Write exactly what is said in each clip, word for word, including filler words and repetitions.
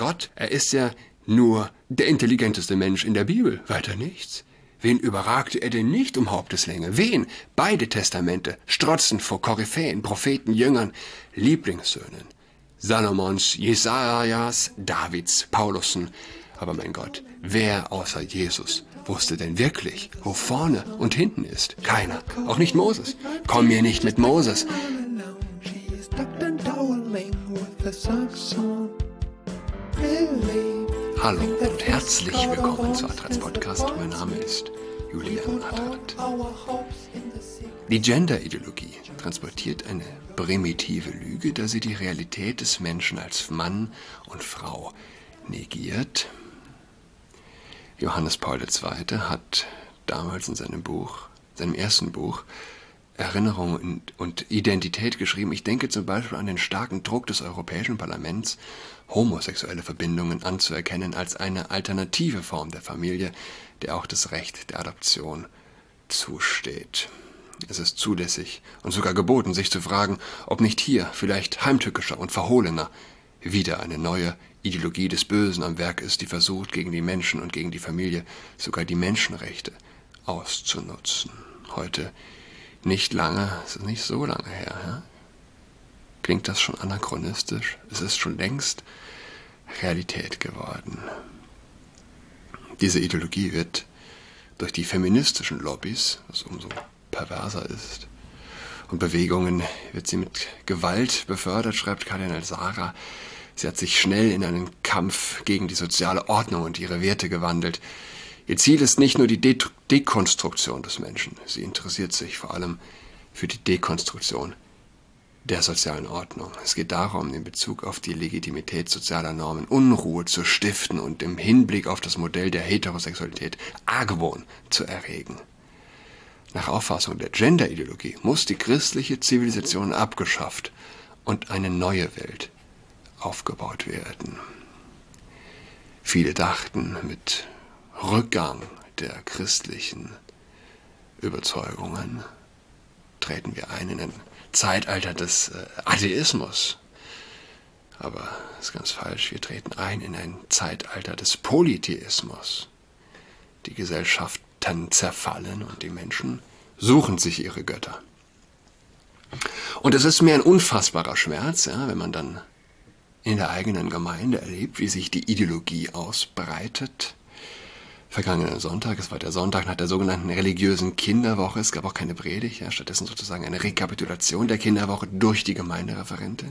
Gott, er ist ja nur der intelligenteste Mensch in der Bibel, weiter nichts. Wen überragte er denn nicht um Haupteslänge? Wen? Beide Testamente strotzen vor Koryphäen, Propheten, Jüngern, Lieblingssöhnen. Salomons, Jesajas, Davids, Paulussen. Aber mein Gott, wer außer Jesus wusste denn wirklich, wo vorne und hinten ist? Keiner, auch nicht Moses. Komm mir nicht mit Moses. Hallo und herzlich willkommen zu Adrats Podcast. Mein Name ist Julian Adrat. Die Gender-Ideologie transportiert eine primitive Lüge, da sie die Realität des Menschen als Mann und Frau negiert. Johannes Paul der Zweite hat damals in seinem Buch, seinem ersten Buch, Erinnerung und, und Identität geschrieben. Ich denke zum Beispiel an den starken Druck des Europäischen Parlaments, homosexuelle Verbindungen anzuerkennen als eine alternative Form der Familie, der auch das Recht der Adoption zusteht. Es ist zulässig und sogar geboten, sich zu fragen, ob nicht hier vielleicht heimtückischer und verhohlener wieder eine neue Ideologie des Bösen am Werk ist, die versucht, gegen die Menschen und gegen die Familie sogar die Menschenrechte auszunutzen. Heute nicht lange, es ist nicht so lange her, ja? Klingt das schon anachronistisch? Es ist schon längst Realität geworden. Diese Ideologie wird durch die feministischen Lobbys, was umso perverser ist, und Bewegungen wird sie mit Gewalt befördert, schreibt Kardinal Sarah. Sie hat sich schnell in einen Kampf gegen die soziale Ordnung und ihre Werte gewandelt. Ihr Ziel ist nicht nur die De- Dekonstruktion des Menschen. Sie interessiert sich vor allem für die Dekonstruktion der sozialen Ordnung. Es geht darum, in Bezug auf die Legitimität sozialer Normen Unruhe zu stiften und im Hinblick auf das Modell der Heterosexualität Argwohn zu erregen. Nach Auffassung der Gender-Ideologie muss die christliche Zivilisation abgeschafft und eine neue Welt aufgebaut werden. Viele dachten, mit Rückgang der christlichen Überzeugungen treten wir ein in ein Zeitalter des äh, Atheismus. Aber das ist ganz falsch. Wir treten ein in ein Zeitalter des Polytheismus. Die Gesellschaften zerfallen und die Menschen suchen sich ihre Götter. Und es ist mir ein unfassbarer Schmerz, ja, wenn man dann in der eigenen Gemeinde erlebt, wie sich die Ideologie ausbreitet. Vergangenen Sonntag, es war der Sonntag nach der sogenannten religiösen Kinderwoche, es gab auch keine Predigt, ja, stattdessen sozusagen eine Rekapitulation der Kinderwoche durch die Gemeindereferentin.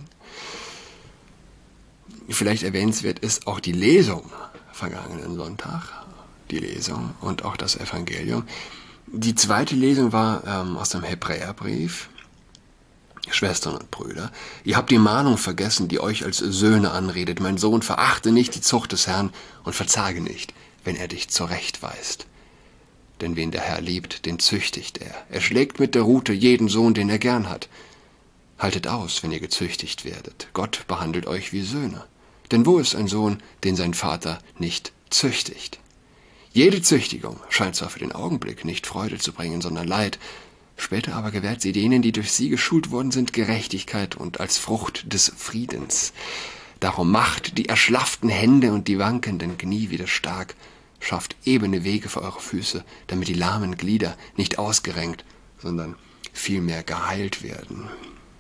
Vielleicht erwähnenswert ist auch die Lesung vergangenen Sonntag, die Lesung und auch das Evangelium. Die zweite Lesung war ähm, aus dem Hebräerbrief. Schwestern und Brüder, ihr habt die Mahnung vergessen, die euch als Söhne anredet. Mein Sohn, verachte nicht die Zucht des Herrn und verzage nicht, wenn er dich zurechtweist. Denn wen der Herr liebt, den züchtigt er. Er schlägt mit der Rute jeden Sohn, den er gern hat. Haltet aus, wenn ihr gezüchtigt werdet. Gott behandelt euch wie Söhne. Denn wo ist ein Sohn, den sein Vater nicht züchtigt? Jede Züchtigung scheint zwar für den Augenblick nicht Freude zu bringen, sondern Leid. Später aber gewährt sie denen, die durch sie geschult worden sind, Gerechtigkeit und als Frucht des Friedens. Darum macht die erschlafften Hände und die wankenden Knie wieder stark, schafft ebene Wege für eure Füße, damit die lahmen Glieder nicht ausgerenkt, sondern vielmehr geheilt werden.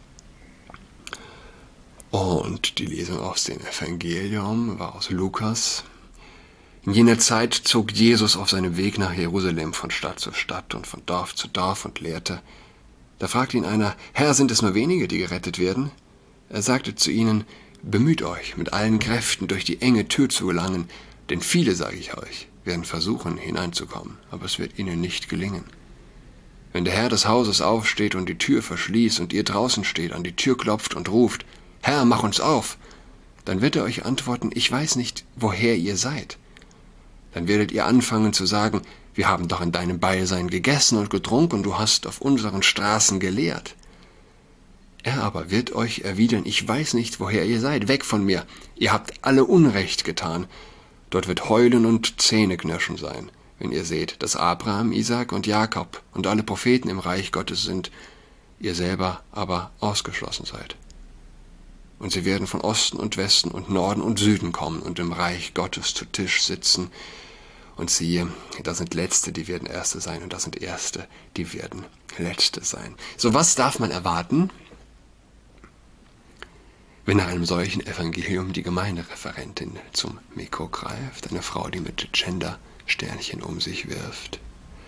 Und die Lesung aus dem Evangelium war aus Lukas. In jener Zeit zog Jesus auf seinem Weg nach Jerusalem von Stadt zu Stadt und von Dorf zu Dorf und lehrte. Da fragte ihn einer, Herr, sind es nur wenige, die gerettet werden? Er sagte zu ihnen, bemüht euch, mit allen Kräften durch die enge Tür zu gelangen, denn viele, sage ich euch, werden versuchen, hineinzukommen, aber es wird ihnen nicht gelingen. Wenn der Herr des Hauses aufsteht und die Tür verschließt und ihr draußen steht, an die Tür klopft und ruft, Herr, mach uns auf, dann wird er euch antworten, ich weiß nicht, woher ihr seid. Dann werdet ihr anfangen zu sagen, wir haben doch in deinem Beisein gegessen und getrunken und du hast auf unseren Straßen gelehrt. Er aber wird euch erwidern, ich weiß nicht, woher ihr seid, weg von mir, ihr habt alle Unrecht getan. Dort wird Heulen und Zähneknirschen sein, wenn ihr seht, dass Abraham, Isaak und Jakob und alle Propheten im Reich Gottes sind, ihr selber aber ausgeschlossen seid. Und sie werden von Osten und Westen und Norden und Süden kommen und im Reich Gottes zu Tisch sitzen. Und siehe, das sind Letzte, die werden Erste sein, und das sind Erste, die werden Letzte sein. So, was darf man erwarten, wenn nach einem solchen Evangelium die Gemeindereferentin zum Mikro greift, eine Frau, die mit Gender-Sternchen um sich wirft?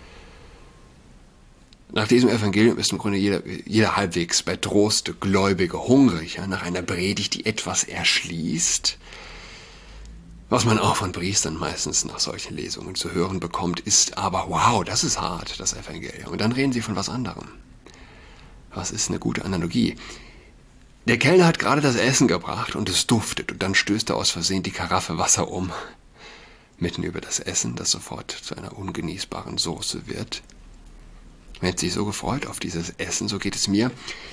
Nach diesem Evangelium ist im Grunde jeder, jeder halbwegs bei Trost Gläubige hungrig, ja, nach einer Predigt, die etwas erschließt. Was man auch von Priestern meistens nach solchen Lesungen zu hören bekommt, ist aber, wow, das ist hart, das Evangelium. Und dann reden sie von was anderem. Was ist eine gute Analogie? Der Kellner hat gerade das Essen gebracht und es duftet, und dann stößt er aus Versehen die Karaffe Wasser um, mitten über das Essen, das sofort zu einer ungenießbaren Soße wird. Man hat sich so gefreut auf dieses Essen, so geht es mir.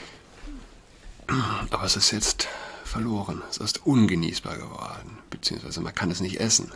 Aber es ist jetzt verloren. Es ist ungenießbar geworden. Beziehungsweise man kann es nicht essen.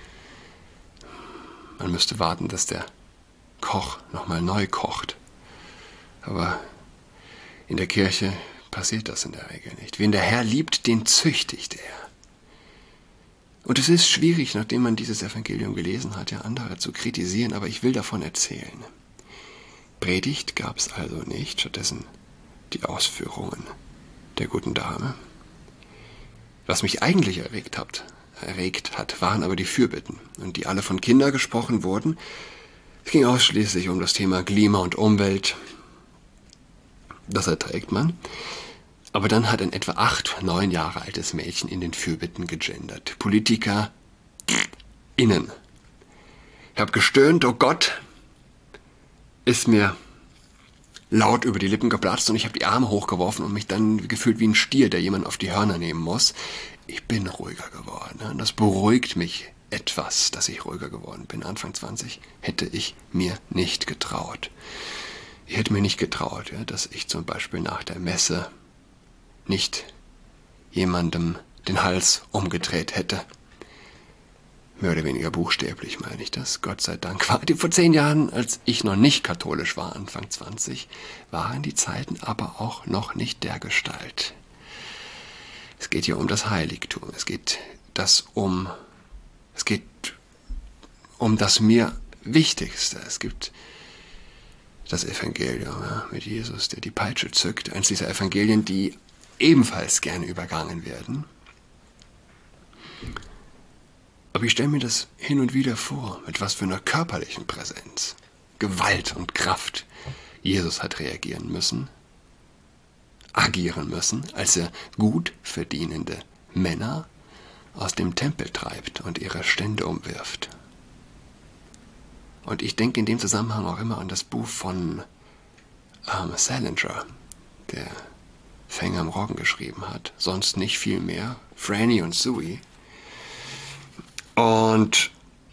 Man müsste warten, dass der Koch nochmal neu kocht. Aber in der Kirche passiert das in der Regel nicht. Wen der Herr liebt, den züchtigt er. Und es ist schwierig, nachdem man dieses Evangelium gelesen hat, ja andere zu kritisieren, aber ich will davon erzählen. Predigt gab es also nicht, stattdessen die Ausführungen der guten Dame. Was mich eigentlich erregt hat, erregt hat, waren aber die Fürbitten, und die alle von Kindern gesprochen wurden. Es ging ausschließlich um das Thema Klima und Umwelt. Das erträgt man. Aber dann hat ein etwa acht, neun Jahre altes Mädchen in den Fürbitten gegendert. Politiker innen. Ich habe gestöhnt, oh Gott, ist mir laut über die Lippen geplatzt, und ich habe die Arme hochgeworfen und mich dann gefühlt wie ein Stier, der jemand auf die Hörner nehmen muss. Ich bin ruhiger geworden. Und das beruhigt mich etwas, dass ich ruhiger geworden bin. Anfang zwanzig hätte ich mir nicht getraut. Ich hätte mir nicht getraut, ja, dass ich zum Beispiel nach der Messe nicht jemandem den Hals umgedreht hätte. Mehr oder weniger buchstäblich meine ich das. Gott sei Dank war die vor zehn Jahren, als ich noch nicht katholisch war, Anfang zwanzig, waren die Zeiten aber auch noch nicht dergestalt. Es geht hier um das Heiligtum. Es geht das um, es geht um das mir Wichtigste. Es gibt das Evangelium, ja, mit Jesus, der die Peitsche zückt. Eins dieser Evangelien, die ebenfalls gerne übergangen werden. Aber ich stelle mir das hin und wieder vor, mit was für einer körperlichen Präsenz, Gewalt und Kraft Jesus hat reagieren müssen, agieren müssen, als er gut verdienende Männer aus dem Tempel treibt und ihre Stände umwirft. Und ich denke in dem Zusammenhang auch immer an das Buch von ähm, Salinger, der Fänger am Roggen geschrieben hat, sonst nicht viel mehr, Franny und Zooey. Und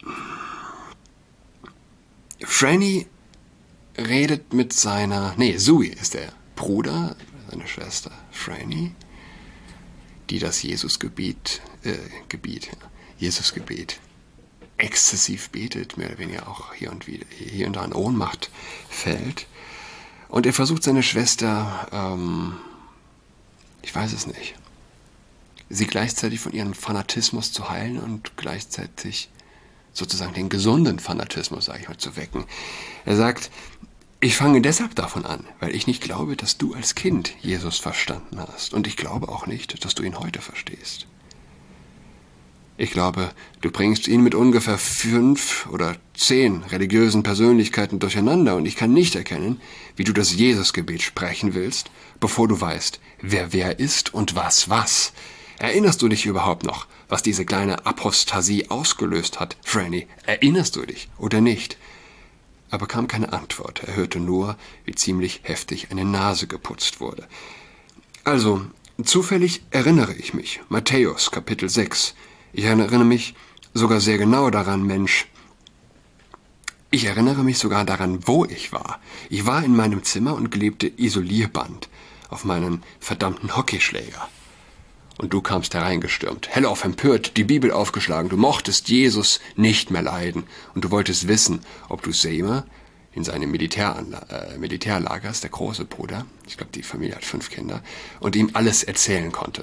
Franny redet mit seiner, nee, Zooey ist der Bruder, seine Schwester Franny, die das Jesusgebet, äh, Gebet, Jesusgebet exzessiv betet, mehr oder weniger auch hier und wieder, hier und da in Ohnmacht fällt. Und er versucht seine Schwester, ähm, ich weiß es nicht, sie gleichzeitig von ihrem Fanatismus zu heilen und gleichzeitig sozusagen den gesunden Fanatismus, sage ich mal, zu wecken. Er sagt, ich fange deshalb davon an, weil ich nicht glaube, dass du als Kind Jesus verstanden hast. Und ich glaube auch nicht, dass du ihn heute verstehst. Ich glaube, du bringst ihn mit ungefähr fünf oder zehn religiösen Persönlichkeiten durcheinander, und ich kann nicht erkennen, wie du das Jesusgebet sprechen willst, bevor du weißt, wer wer ist und was was. Erinnerst du dich überhaupt noch, was diese kleine Apostasie ausgelöst hat, Franny? Erinnerst du dich oder nicht? Aber kam keine Antwort. Er hörte nur, wie ziemlich heftig eine Nase geputzt wurde. Also, zufällig erinnere ich mich. Matthäus, Kapitel sechs. Ich erinnere mich sogar sehr genau daran, Mensch. Ich erinnere mich sogar daran, wo ich war. Ich war in meinem Zimmer und klebte Isolierband auf meinen verdammten Hockeyschläger. Und du kamst hereingestürmt, hellauf empört, die Bibel aufgeschlagen. Du mochtest Jesus nicht mehr leiden. Und du wolltest wissen, ob du Seymour in seinem Militäranla- äh, Militärlager, ist der große Bruder, ich glaube, die Familie hat fünf Kinder, und ihm alles erzählen konntest.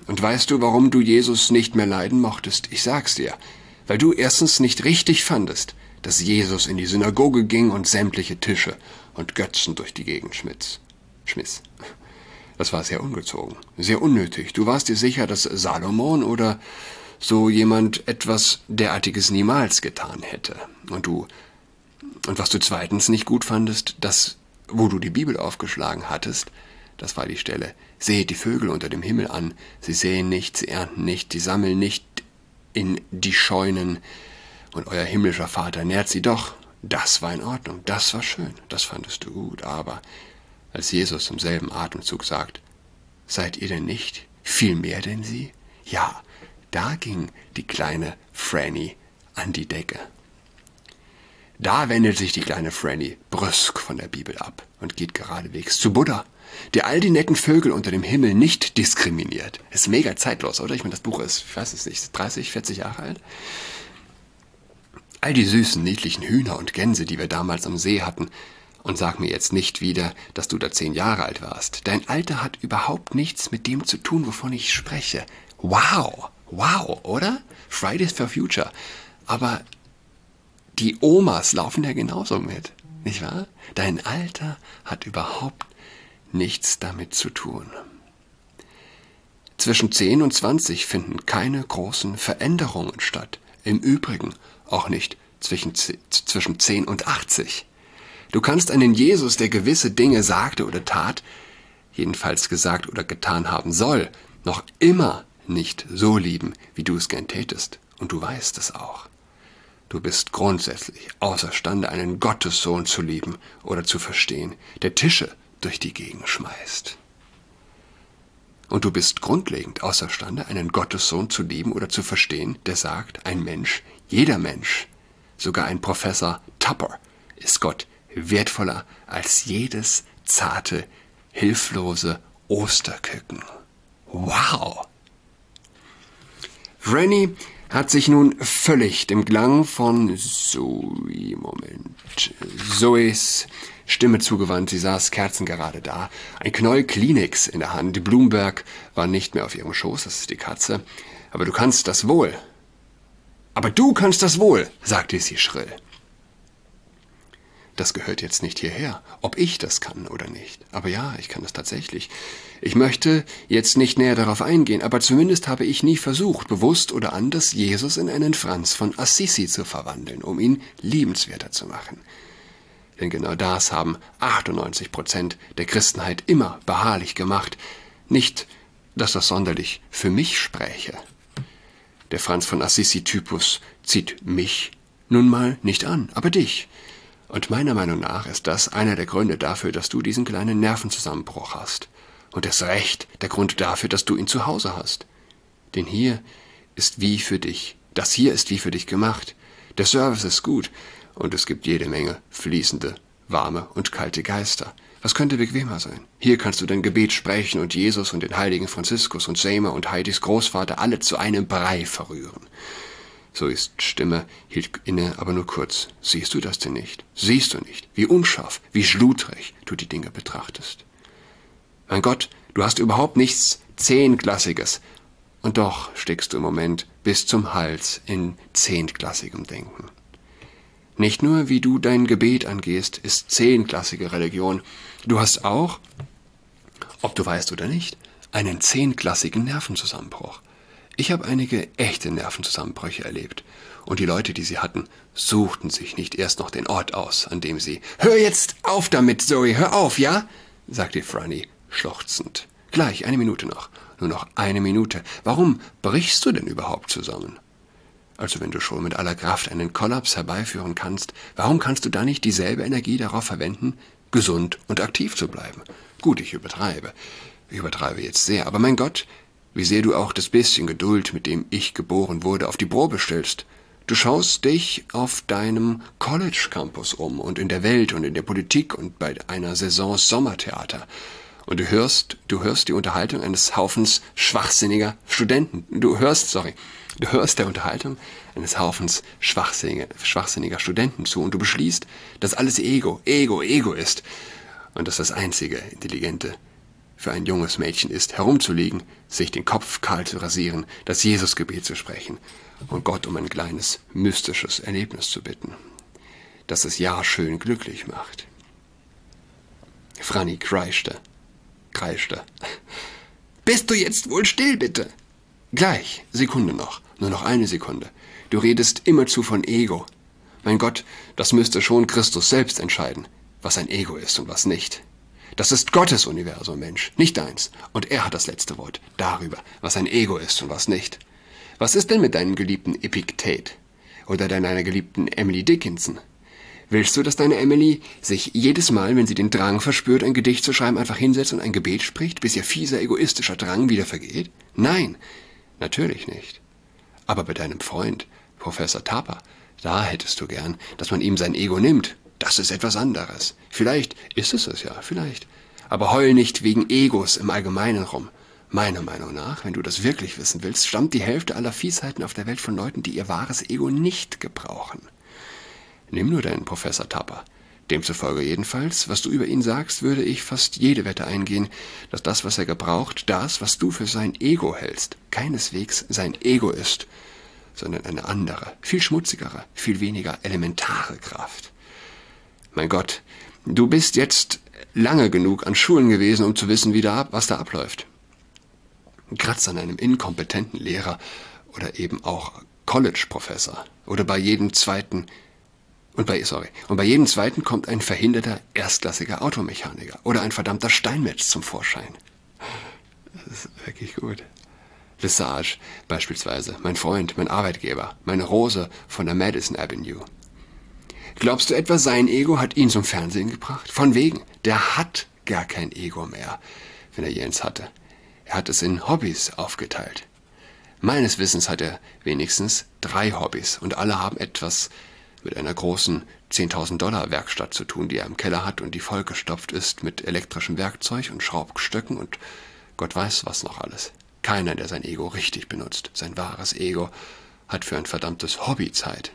Und weißt du, warum du Jesus nicht mehr leiden mochtest? Ich sag's dir. Weil du erstens nicht richtig fandest, dass Jesus in die Synagoge ging und sämtliche Tische und Götzen durch die Gegend schmiss. schmiss. Das war sehr ungezogen, sehr unnötig. Du warst dir sicher, dass Salomon oder so jemand etwas derartiges niemals getan hätte. Und du, und was du zweitens nicht gut fandest, dass, wo du die Bibel aufgeschlagen hattest, das war die Stelle: Seht die Vögel unter dem Himmel an, sie säen nicht, sie ernten nicht, sie sammeln nicht in die Scheunen, und euer himmlischer Vater nährt sie doch. Das war in Ordnung, das war schön, das fandest du gut, aber als Jesus im selben Atemzug sagt: Seid ihr denn nicht viel mehr denn sie? Ja, da ging die kleine Franny an die Decke. Da wendet sich die kleine Franny brüsk von der Bibel ab und geht geradewegs zu Buddha, der all die netten Vögel unter dem Himmel nicht diskriminiert. Ist mega zeitlos, oder? Ich meine, das Buch ist, ich weiß es nicht, dreißig, vierzig Jahre alt. All die süßen, niedlichen Hühner und Gänse, die wir damals am See hatten. Und sag mir jetzt nicht wieder, dass du da zehn Jahre alt warst. Dein Alter hat überhaupt nichts mit dem zu tun, wovon ich spreche. Wow, wow, oder? Fridays for Future. Aber die Omas laufen ja genauso mit, nicht wahr? Dein Alter hat überhaupt nichts damit zu tun. Zwischen zehn und zwanzig finden keine großen Veränderungen statt. Im Übrigen auch nicht zwischen, zwischen zehn und achtzig. Du kannst einen Jesus, der gewisse Dinge sagte oder tat, jedenfalls gesagt oder getan haben soll, noch immer nicht so lieben, wie du es gern tätest. Und du weißt es auch. Du bist grundsätzlich außerstande, einen Gottessohn zu lieben oder zu verstehen, der Tische durch die Gegend schmeißt. Und du bist grundlegend außerstande, einen Gottessohn zu lieben oder zu verstehen, der sagt, ein Mensch, jeder Mensch, sogar ein Professor Tupper, ist Gott wertvoller als jedes zarte, hilflose Osterküken. Wow! Franny hat sich nun völlig dem Klang von Zoe, Moment, Zoes Stimme zugewandt. Sie saß kerzengerade da, ein Knäuel Kleenex in der Hand. Die Bloomberg war nicht mehr auf ihrem Schoß, das ist die Katze. Aber du kannst das wohl. Aber du kannst das wohl, sagte sie schrill. Das gehört jetzt nicht hierher, ob ich das kann oder nicht. Aber ja, ich kann das tatsächlich. Ich möchte jetzt nicht näher darauf eingehen, aber zumindest habe ich nie versucht, bewusst oder anders, Jesus in einen Franz von Assisi zu verwandeln, um ihn liebenswerter zu machen. Denn genau das haben achtundneunzig Prozent der Christenheit immer beharrlich gemacht. Nicht, dass das sonderlich für mich spräche. Der Franz von Assisi-Typus zieht mich nun mal nicht an, aber dich. Und meiner Meinung nach ist das einer der Gründe dafür, dass du diesen kleinen Nervenzusammenbruch hast. Und erst recht der Grund dafür, dass du ihn zu Hause hast. Denn hier ist wie für dich. Das hier ist wie für dich gemacht. Der Service ist gut und es gibt jede Menge fließende, warme und kalte Geister. Was könnte bequemer sein? Hier kannst du dein Gebet sprechen und Jesus und den heiligen Franziskus und Seymour und Heidis Großvater alle zu einem Brei verrühren. So ist Stimme, hielt inne, aber nur kurz. Siehst du das denn nicht? Siehst du nicht, wie unscharf, wie schludrig du die Dinge betrachtest? Mein Gott, du hast überhaupt nichts Zehntklassiges. Und doch steckst du im Moment bis zum Hals in zehntklassigem Denken. Nicht nur, wie du dein Gebet angehst, ist zehnklassige Religion. Du hast auch, ob du weißt oder nicht, einen zehnklassigen Nervenzusammenbruch. Ich habe einige echte Nervenzusammenbrüche erlebt. Und die Leute, die sie hatten, suchten sich nicht erst noch den Ort aus, an dem sie... »Hör jetzt auf damit, Zoe, hör auf, ja?« sagte Franny schluchzend. »Gleich, eine Minute noch. Nur noch eine Minute. Warum brichst du denn überhaupt zusammen? Also wenn du schon mit aller Kraft einen Kollaps herbeiführen kannst, warum kannst du da nicht dieselbe Energie darauf verwenden, gesund und aktiv zu bleiben? Gut, ich übertreibe. Ich übertreibe jetzt sehr, aber mein Gott... Wie sehr du auch das bisschen Geduld, mit dem ich geboren wurde, auf die Probe stellst. Du schaust dich auf deinem College-Campus um und in der Welt und in der Politik und bei einer Saison Sommertheater. Und du hörst, du hörst die Unterhaltung eines Haufens schwachsinniger Studenten. Du hörst, sorry, du hörst der Unterhaltung eines Haufens schwachsinniger, schwachsinniger Studenten zu und du beschließt, dass alles Ego, Ego, Ego ist und dass das einzige Intelligente für ein junges Mädchen ist, herumzuliegen, sich den Kopf kahl zu rasieren, das Jesusgebet zu sprechen und Gott um ein kleines mystisches Erlebnis zu bitten, das das Jahr schön glücklich macht. Franny kreischte, kreischte. »Bist du jetzt wohl still, bitte?« »Gleich, Sekunde noch, nur noch eine Sekunde. Du redest immerzu von Ego. Mein Gott, das müsste schon Christus selbst entscheiden, was ein Ego ist und was nicht. Das ist Gottes Universum, Mensch, nicht deins. Und er hat das letzte Wort darüber, was ein Ego ist und was nicht. Was ist denn mit deinem geliebten Epiktet? Oder deiner geliebten Emily Dickinson? Willst du, dass deine Emily sich jedes Mal, wenn sie den Drang verspürt, ein Gedicht zu schreiben, einfach hinsetzt und ein Gebet spricht, bis ihr fieser, egoistischer Drang wieder vergeht? Nein, natürlich nicht. Aber bei deinem Freund, Professor Tapa, da hättest du gern, dass man ihm sein Ego nimmt. Das ist etwas anderes. Vielleicht ist es es ja, vielleicht. Aber heul nicht wegen Egos im Allgemeinen rum. Meiner Meinung nach, wenn du das wirklich wissen willst, stammt die Hälfte aller Fiesheiten auf der Welt von Leuten, die ihr wahres Ego nicht gebrauchen. Nimm nur deinen Professor Tapa. Demzufolge jedenfalls, was du über ihn sagst, würde ich fast jede Wette eingehen, dass das, was er gebraucht, das, was du für sein Ego hältst, keineswegs sein Ego ist, sondern eine andere, viel schmutzigere, viel weniger elementare Kraft. Mein Gott, du bist jetzt lange genug an Schulen gewesen, um zu wissen, wie da, was da abläuft. Kratz an einem inkompetenten Lehrer oder eben auch College-Professor oder bei jedem zweiten und bei sorry und bei jedem zweiten kommt ein verhinderter erstklassiger Automechaniker oder ein verdammter Steinmetz zum Vorschein. Das ist wirklich gut. Lesage beispielsweise, mein Freund, mein Arbeitgeber, meine Rose von der Madison Avenue. Glaubst du etwa, sein Ego hat ihn zum Fernsehen gebracht? Von wegen, der hat gar kein Ego mehr, wenn er Jens hatte. Er hat es in Hobbys aufgeteilt. Meines Wissens hat er wenigstens drei Hobbys und alle haben etwas mit einer großen zehntausend Dollar Werkstatt zu tun, die er im Keller hat und die vollgestopft ist mit elektrischem Werkzeug und Schraubstöcken und Gott weiß was noch alles. Keiner, der sein Ego richtig benutzt, sein wahres Ego, hat für ein verdammtes Hobby Zeit.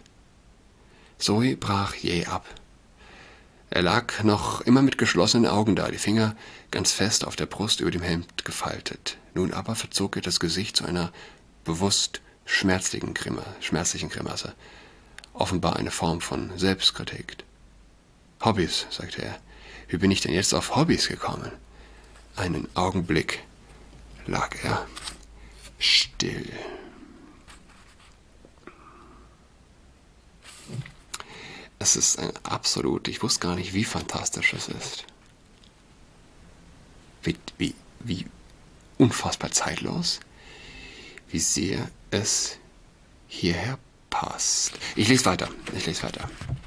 Zoe brach jäh ab. Er lag noch immer mit geschlossenen Augen da, die Finger ganz fest auf der Brust über dem Hemd gefaltet. Nun aber verzog er das Gesicht zu einer bewusst schmerzlichen Grimasse, schmerzlichen Grimasse. Offenbar eine Form von Selbstkritik. Hobbys, sagte er. Wie bin ich denn jetzt auf Hobbys gekommen? Einen Augenblick lag er still. Es ist ein absolut, ich wusste gar nicht, wie fantastisch es ist. Wie, wie, wie unfassbar zeitlos, wie sehr es hierher passt. Ich lese weiter, ich lese weiter.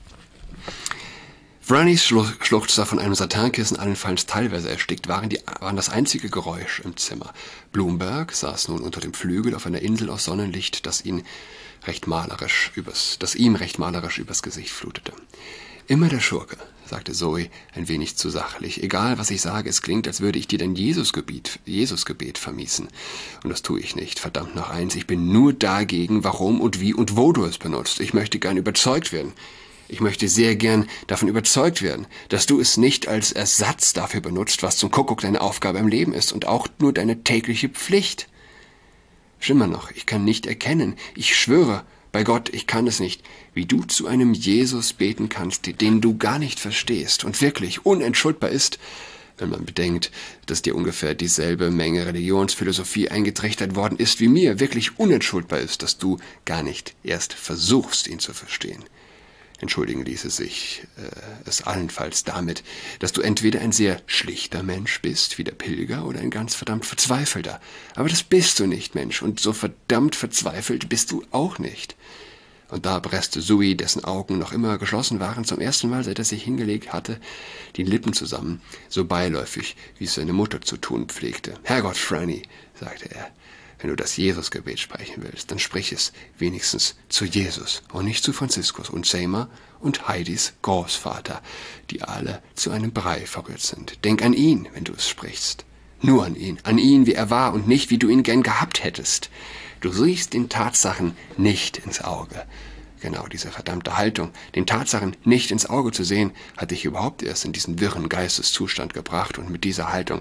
Vrannys Schluchzer von einem Satinkissen allenfalls teilweise erstickt waren, die, waren das einzige Geräusch im Zimmer. Bloomberg saß nun unter dem Flügel auf einer Insel aus Sonnenlicht, das ihn recht malerisch übers, das ihm recht malerisch übers Gesicht flutete. »Immer der Schurke«, sagte Zoe ein wenig zu sachlich. »Egal, was ich sage, es klingt, als würde ich dir dein Jesusgebet, Jesusgebet vermiesen. Und das tue ich nicht. Verdammt noch eins, ich bin nur dagegen, warum und wie und wo du es benutzt. Ich möchte gern überzeugt werden. Ich möchte sehr gern davon überzeugt werden, dass du es nicht als Ersatz dafür benutzt, was zum Kuckuck deine Aufgabe im Leben ist und auch nur deine tägliche Pflicht. Schlimmer noch, ich kann nicht erkennen, ich schwöre, bei Gott, ich kann es nicht, wie du zu einem Jesus beten kannst, den du gar nicht verstehst und wirklich unentschuldbar ist, wenn man bedenkt, dass dir ungefähr dieselbe Menge Religionsphilosophie eingetrichtert worden ist wie mir, wirklich unentschuldbar ist, dass du gar nicht erst versuchst, ihn zu verstehen. Entschuldigen ließe sich äh, es allenfalls damit, dass du entweder ein sehr schlichter Mensch bist, wie der Pilger, oder ein ganz verdammt verzweifelter. Aber das bist du nicht, Mensch, und so verdammt verzweifelt bist du auch nicht. Und da presste Zoe, dessen Augen noch immer geschlossen waren, zum ersten Mal, seit er sich hingelegt hatte, die Lippen zusammen, so beiläufig, wie es seine Mutter zu tun pflegte. »Herrgott, Franny«, sagte er, »wenn du das Jesusgebet sprechen willst, dann sprich es wenigstens zu Jesus und nicht zu Franziskus und Seymour und Heidis Großvater, die alle zu einem Brei verrührt sind. Denk an ihn, wenn du es sprichst. Nur an ihn, an ihn, wie er war und nicht, wie du ihn gern gehabt hättest. Du siehst den Tatsachen nicht ins Auge.« Genau diese verdammte Haltung, den Tatsachen nicht ins Auge zu sehen, hat dich überhaupt erst in diesen wirren Geisteszustand gebracht, und mit dieser Haltung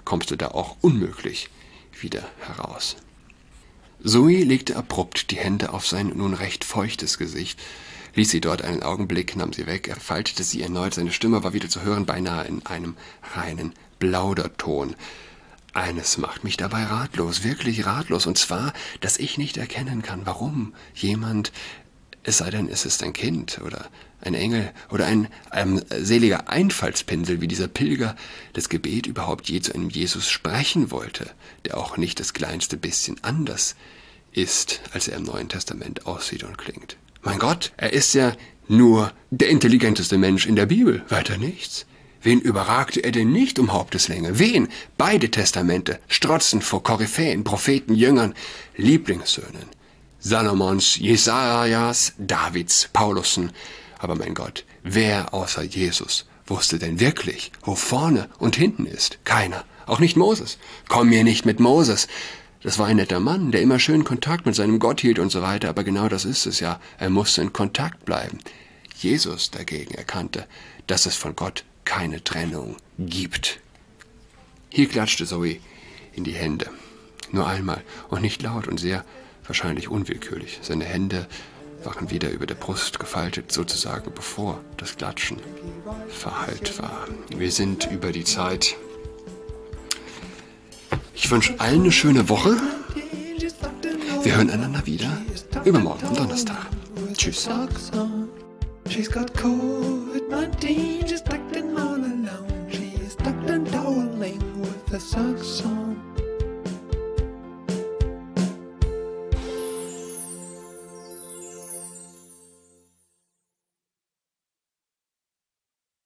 kommst du da auch unmöglich wieder heraus. Zoe legte abrupt die Hände auf sein nun recht feuchtes Gesicht, ließ sie dort einen Augenblick, nahm sie weg, er faltete sie erneut, seine Stimme war wieder zu hören, beinahe in einem reinen Plauderton. Eines macht mich dabei ratlos, wirklich ratlos, und zwar, dass ich nicht erkennen kann, warum jemand, es sei denn, es ist ein Kind oder ein Engel oder ein ähm, seliger Einfallspinsel wie dieser Pilger, das Gebet überhaupt je zu einem Jesus sprechen wollte, der auch nicht das kleinste bisschen anders ist, als er im Neuen Testament aussieht und klingt. Mein Gott, er ist ja nur der intelligenteste Mensch in der Bibel, weiter nichts. Wen überragte er denn nicht um Haupteslänge? Wen? Beide Testamente strotzen vor Koryphäen, Propheten, Jüngern, Lieblingssöhnen. Salomons, Jesajas, Davids, Paulussen. Aber mein Gott, wer außer Jesus wusste denn wirklich, wo vorne und hinten ist? Keiner. Auch nicht Moses. Komm mir nicht mit Moses. Das war ein netter Mann, der immer schön Kontakt mit seinem Gott hielt und so weiter, aber genau das ist es ja. Er musste in Kontakt bleiben. Jesus dagegen erkannte, dass es von Gott keine Trennung gibt. Hier klatschte Zoe in die Hände. Nur einmal und nicht laut und sehr wahrscheinlich unwillkürlich. Seine Hände waren wieder über der Brust gefaltet, sozusagen bevor das Klatschen verhallt war. Wir sind über die Zeit. Ich wünsche allen eine schöne Woche. Wir hören einander wieder übermorgen am Donnerstag. Tschüss. She's got COVID nineteen, she's tucked in all alone. She is tucked and toweling with the socks on.